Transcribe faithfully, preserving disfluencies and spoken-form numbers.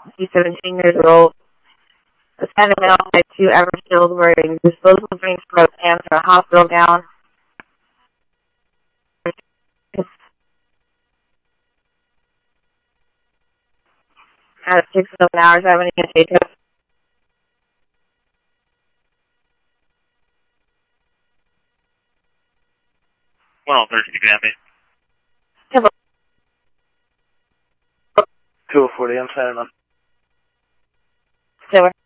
He's seventeen years old. The Santa male had two average kills wearing disposable drink scrubs and a hospital gown. At six seven hours having a take up. Well, Thursday, Gabby. two oh forty, I'm signing on. Silver.